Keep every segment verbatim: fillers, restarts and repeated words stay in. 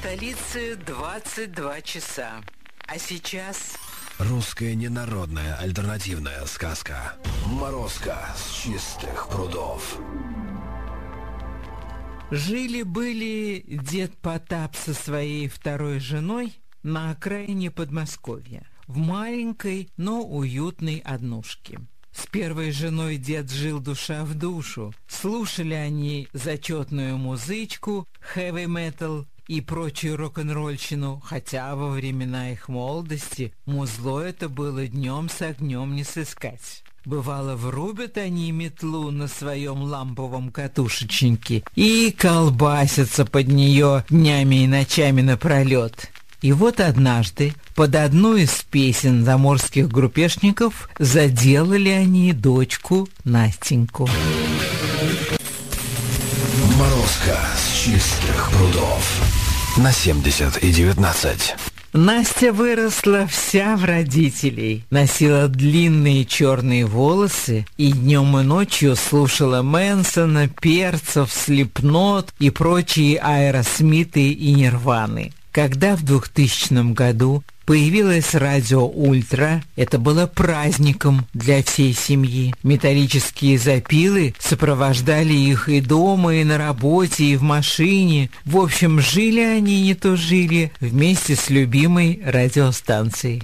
столице двадцать два часа. А сейчас... Русская ненародная альтернативная сказка «Морозко с чистых прудов». Жили-были дед Потап со своей второй женой на окраине Подмосковья, в маленькой, но уютной однушке. С первой женой дед жил душа в душу. Слушали они зачетную музычку, хэви-метал и прочую рок-н-ролльщину, хотя во времена их молодости музло это было днем с огнем не сыскать. Бывало, врубят они метлу на своем ламповом катушечнике и колбасятся под нее днями и ночами напролет. И вот однажды под одну из песен заморских группешников заделали они дочку Настеньку. «Морозко с чистых прудов» на семьдесят и девятнадцать. Настя выросла вся в родителей, носила длинные черные волосы и днем и ночью слушала Мэнсона, Перцев, Слипнот и прочие Аэросмиты и Нирваны. Когда в двухтысячном году появилось радио «Ультра», это было праздником для всей семьи. Металлические запилы сопровождали их и дома, и на работе, и в машине. В общем, жили они не то жили вместе с любимой радиостанцией.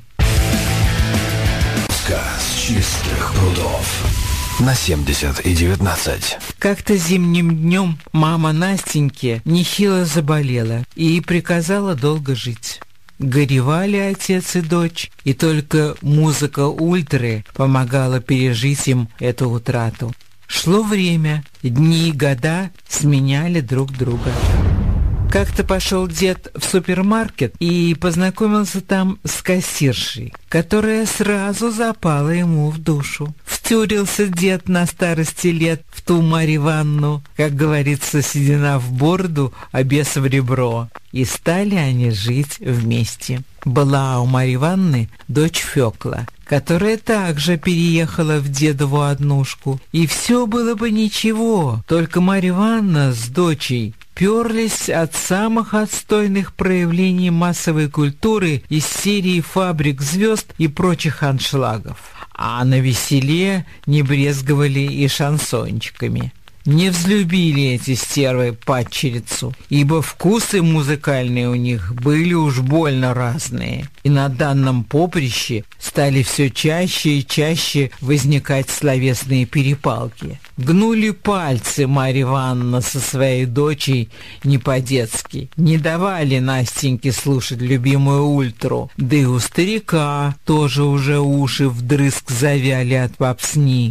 «С чистых прудов» на семьдесят и девятнадцать. Как-то зимним днем мама Настеньки нехило заболела и приказала долго жить. Горевали отец и дочь, и только музыка «Ультры» помогала пережить им эту утрату. Шло время, дни и года сменяли друг друга. Как-то пошел дед в супермаркет и познакомился там с кассиршей, которая сразу запала ему в душу. Втюрился дед на старости лет в ту Марью Ивановну, как говорится, седина в бороду, а бес в ребро. И стали они жить вместе. Была у Марьи Ивановны дочь Фёкла, которая также переехала в дедову однушку. И все было бы ничего, только Марья Ивановна с дочей перлись от самых отстойных проявлений массовой культуры из серии «Фабрик звезд» и прочих аншлагов. А на веселе не брезговали и шансончиками. Не взлюбили эти стервы падчерицу, ибо вкусы музыкальные у них были уж больно разные, и на данном поприще стали все чаще и чаще возникать словесные перепалки. Гнули пальцы Марья Ивановна со своей дочей не по-детски, не давали Настеньке слушать любимую «Ультру», да и у старика тоже уже уши вдрызг завяли от попсни.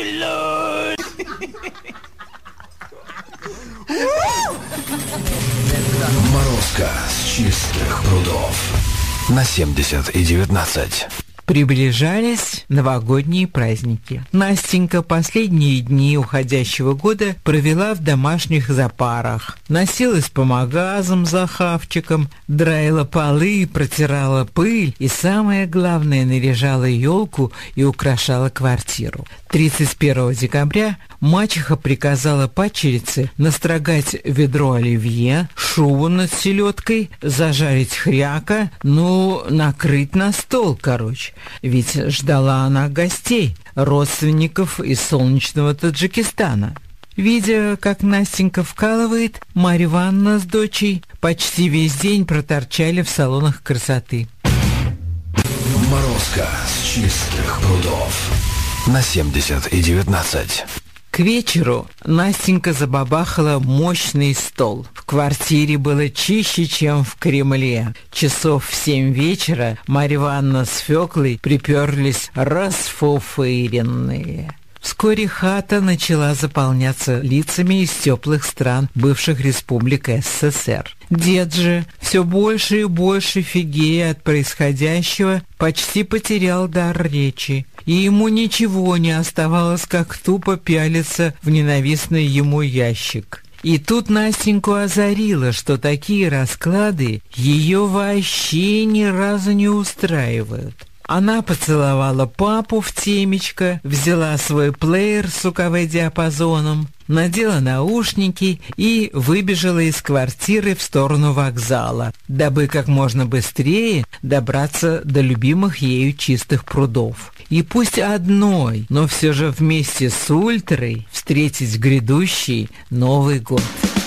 «Морозко с чистых прудов» на семьдесят и девятнадцать. Приближались новогодние праздники. Настенька последние дни уходящего года провела в домашних запарах. Носилась по магазам за хавчиком, драила полы, протирала пыль и, самое главное, наряжала елку и украшала квартиру. тридцать первого декабря мачеха приказала падчерице настрогать ведро оливье, шубу над селедкой, зажарить хряка, ну, накрыть на стол, короче. Ведь ждала она гостей, родственников из солнечного Таджикистана. Видя, как Настенька вкалывает, Марья Ивановна с дочей почти весь день проторчали в салонах красоты. «Морозко с чистых прудов» на семьдесят и девятнадцать. К вечеру Настенька забабахала мощный стол. В квартире было чище, чем в Кремле. Часов в семь вечера Марья Ивановна с Фёклой приперлись расфуфыренные. Вскоре хата начала заполняться лицами из теплых стран бывших республик СССР. Дед же, все больше и больше фигея от происходящего, почти потерял дар речи, и ему ничего не оставалось, как тупо пялиться в ненавистный ему ящик. И тут Настеньку озарило, что такие расклады ее вообще ни разу не устраивают. Она поцеловала папу в темечко, взяла свой плеер с УКВ-диапазоном надела наушники и выбежала из квартиры в сторону вокзала, дабы как можно быстрее добраться до любимых ею чистых прудов. И пусть одной, но все же вместе с Ультрой встретить грядущий Новый год.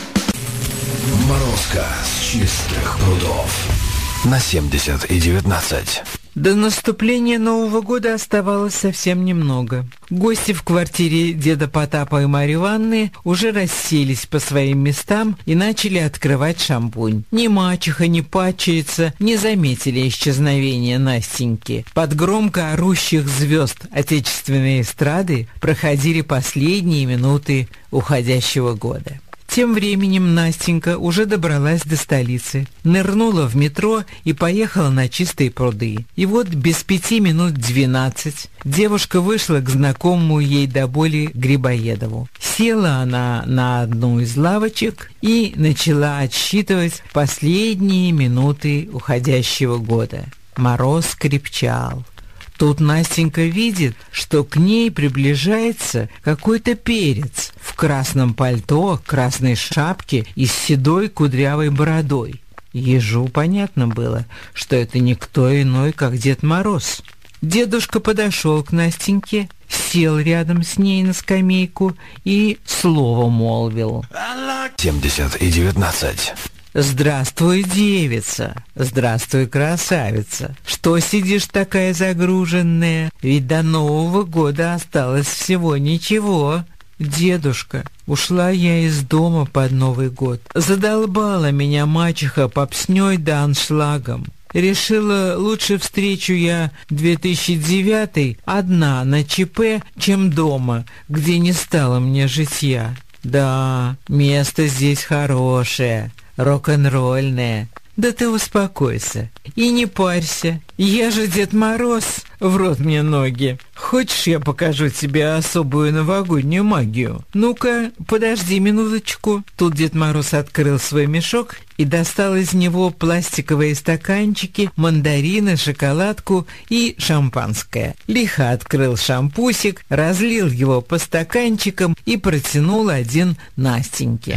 Морозко с чистых прудов на семьдесят и девятнадцать. До наступления Нового года оставалось совсем немного. Гости в квартире деда Потапа и Марьи Ивановны уже расселись по своим местам и начали открывать шампунь. Ни мачеха, ни падчерица не заметили исчезновения Настеньки. Под громко орущих звезд отечественной эстрады проходили последние минуты уходящего года. Тем временем Настенька уже добралась до столицы, нырнула в метро и поехала на Чистые пруды. И вот без пяти минут двенадцать девушка вышла к знакомому ей до боли Грибоедову. Села она на одну из лавочек и начала отсчитывать последние минуты уходящего года. Мороз крепчал. Тут Настенька видит, что к ней приближается какой-то перец в красном пальто, красной шапке и с седой кудрявой бородой. Ежу понятно было, что это никто иной, как Дед Мороз. Дедушка подошел к Настеньке, сел рядом с ней на скамейку и слово молвил. семьдесят и девятнадцать. «Здравствуй, девица! Здравствуй, красавица! Что сидишь такая загруженная? Ведь до Нового года осталось всего ничего!» «Дедушка, ушла я из дома под Новый год. Задолбала меня мачеха попснёй да аншлагом. Решила, лучше встречу я две тысячи девятый одна на ЧП, чем дома, где не стало мне житья. Да, место здесь хорошее, рок-н-ролльное. Да ты успокойся и не парься. Я же Дед Мороз, в рот мне ноги. Хочешь, я покажу тебе особую новогоднюю магию? Ну-ка, подожди минуточку». Тут Дед Мороз открыл свой мешок и достал из него пластиковые стаканчики, мандарины, шоколадку и шампанское. Лихо открыл шампусик, разлил его по стаканчикам и протянул один Настеньке.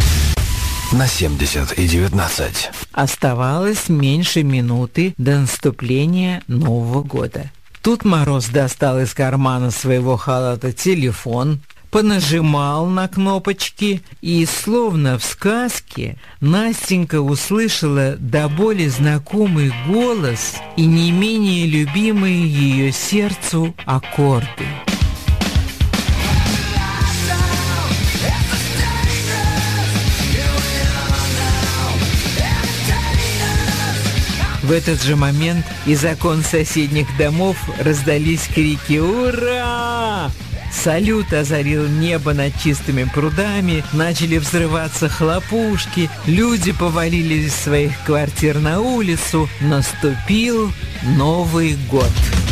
На семьдесят и девятнадцать. Оставалось меньше минуты до наступления Нового года. Тут Мороз достал из кармана своего халата телефон, понажимал на кнопочки, и, словно в сказке, Настенька услышала до боли знакомый голос и не менее любимые ее сердцу аккорды. В этот же момент из окон соседних домов раздались крики «Ура!». Салют озарил небо над Чистыми прудами, начали взрываться хлопушки, люди повалили из своих квартир на улицу. Наступил Новый год.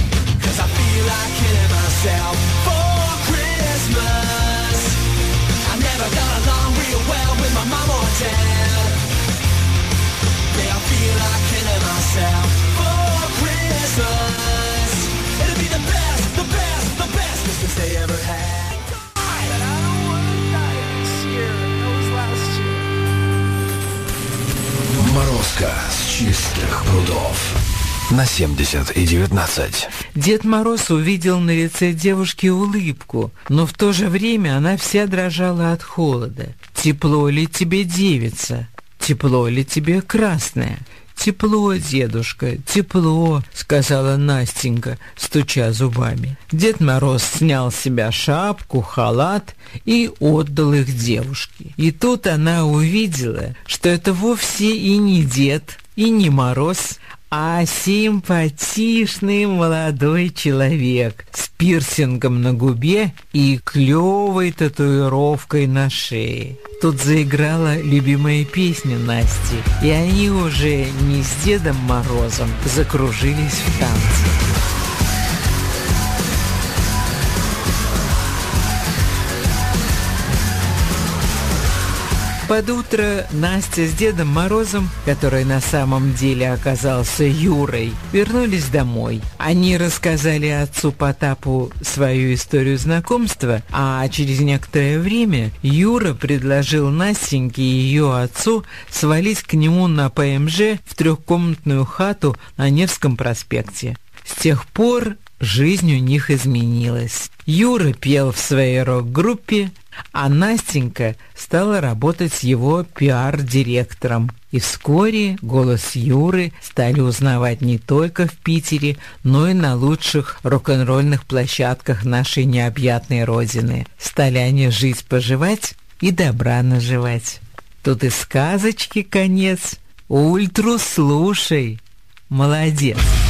Морозко с Чистых прудов на семьдесят и девятнадцать. Дед Мороз увидел на лице девушки улыбку, но в то же время она вся дрожала от холода. «Тепло ли тебе, девица? Тепло ли тебе, красная?» «Тепло, дедушка, тепло», — сказала Настенька, стуча зубами. Дед Мороз снял с себя шапку, халат и отдал их девушке. И тут она увидела, что это вовсе и не дед, и не Мороз, а симпатичный молодой человек с пирсингом на губе и клевой татуировкой на шее. Тут заиграла любимая песня Насти, и они уже не с Дедом Морозом закружились в танце. под утро Настя с Дедом Морозом, который на самом деле оказался Юрой, вернулись домой. Они рассказали отцу Потапу свою историю знакомства, а через некоторое время Юра предложил Настеньке и ее отцу свалить к нему на ПМЖ в трехкомнатную хату на Невском проспекте. С тех пор жизнь у них изменилась. Юра пел в своей рок-группе, а Настенька стала работать с его пиар-директором. И вскоре голос Юры стали узнавать не только в Питере, но и на лучших рок-н-ролльных площадках нашей необъятной родины. Стали они жить-поживать и добра наживать. Тут и сказочки конец. Ультру слушай. Молодец.